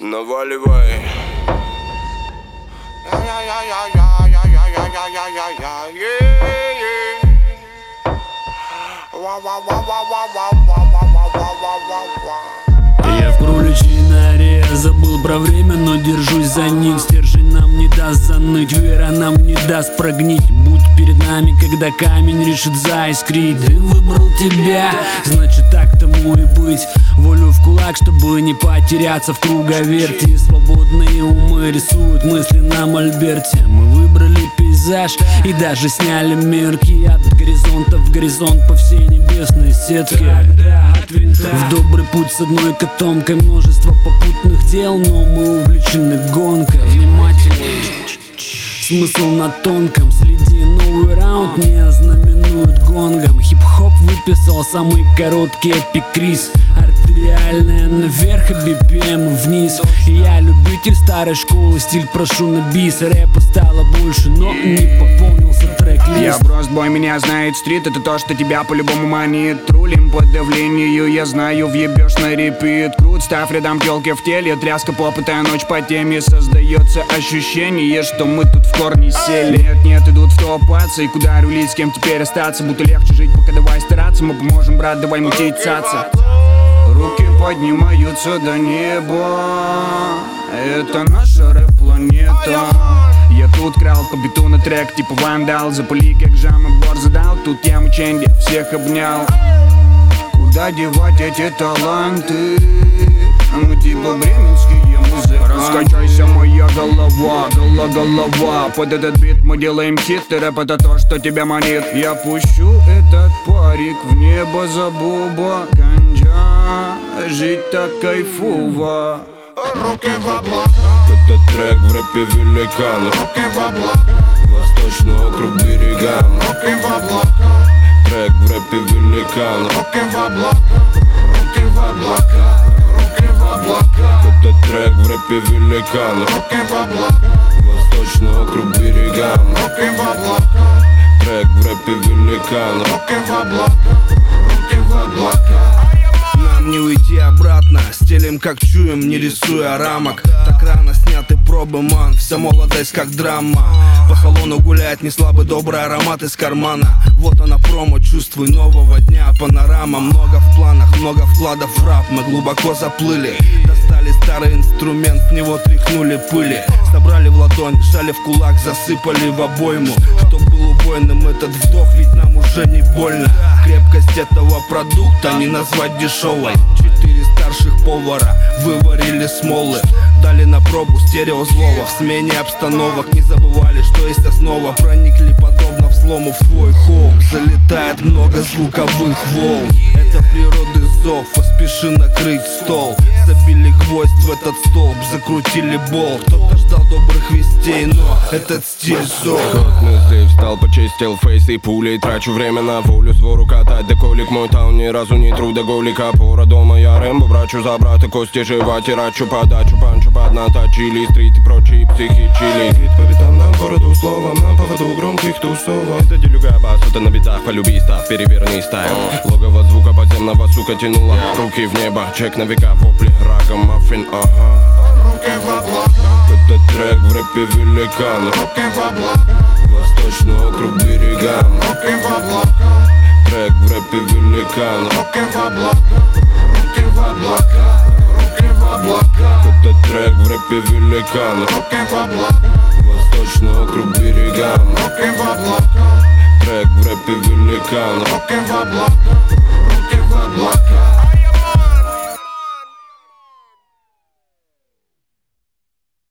Наваливай. Я в кроличьей норе, забыл про время, но держусь за них. Стержень нам не даст заныть, вера нам не даст прогнить. Будь перед нами, когда камень решит заискрить. Ты выбрал тебя, значит так тому и быть. Волю в кулак, чтобы не потеряться в круговерти. Свободные умы рисуют мысли на мольберте. Мы выбрали пейзаж и даже сняли мерки. От горизонта в горизонт по всей небесной сетке. В добрый путь с одной котомкой, множество попутных дел, но мы увлечены гонкой. Внимательно, смысл на тонком, следи, новый раунд не ознаменует гонгом. Хип-хоп выписал самый короткий эпикриз. Артериальная наверх, а BPM вниз. Я любитель старой школы, стиль прошу на бис. Рэпа стало больше, но не пополнился трек-лист. Я бростбой, меня знает стрит, это то, что тебя по-любому манит. Рулим по давлению, я знаю, въебешь на репит. Крут, ставь рядом тёлки в теле, тряска попытая ночь по теме. Создается ощущение, что мы тут в корне сели. Нет, идут в топаться, и куда рулить, с кем теперь остаться. Будто легче жить, пока давай стараться. Мы поможем, брат, давай мутить, цаться. Руки поднимаются до неба, это наша рэп-планета. Я тут крал по биту на трек, типа вандал. Запали, как жам и бор задал. Тут я мученье, всех обнял. Куда девать эти таланты? Ну типа бременские музыки. Раскачайся, моя голова, голова. Под этот бит мы делаем хит. И рэп это то, что тебя манит. Я пущу этот парик в небо за буба. Ганджа, жить так кайфово. Руки в облака. Это трек в рэпе великан. Руки в облака. Восточный округ берегам. Руки в облака. Трек в рэпе великан. Руки в облака. Руки в облака. Руки в облака. Это трек в рэпе великан. Руки в облака. Восточный округ берегам. Руки в облака. Трек в рэпе великан. Руки в облака. Руки в облака. Не уйти обратно, стелим как чуем, не рисуя рамок. Так рано сняты пробы, ман, вся молодость как драма. По салону гуляет неслабый добрый аромат из кармана. Вот она промо, чувствуй нового дня, панорама. Много в планах, много вкладов в рап, мы глубоко заплыли. Достали старый инструмент, с него тряхнули пыли. Собрали в ладонь, сжали в кулак, засыпали в обойму. Чтоб был убойным этот вдох, ведь нам уже не больно. Крепкость этого продукта не назвать дешевой. 4 старших повара выварили смолы. Дали на пробу стереозлова. В смене обстановок не забывали, что есть основа. Проникли подобно взлому в твой хоум. Залетает много звуковых волн. Это природы зов, поспеши накрыть стол. Забили гвоздь в этот столб, закрутили болт. Кто-то ждал добрых вестей, но этот стиль зов. Ход мыслей встал, почистил фейс и пулей. Трачу время на волю, свору катать. Деколик мой таун, ни разу не трудоголик. Опора дома, я Рэмбо, брачу за брата. Кости жива, тирачу подачу, панчу поднаточили. Стрит и прочие психи чили. Гид по битам, на городу словом, на поводу громких тусовок. Это делюга бас, это на битах, полюби став, переверни стайл. Логово звука подземного, сука, тянула руки в небо. Чек на века, вопли, раком, маффин, ага. Руки в облака. Это трек в рэпе великан. Руки в облака. Восточный округ берегам. Руки в облака. Трек в рэпе великан. Руки в облака. Руки в облака. Руки в облака. Это трек в рэпе великан. Руки в облака. Восточный округ берегам. Руки в облака. Трек в рэпе великан. Руки в облака.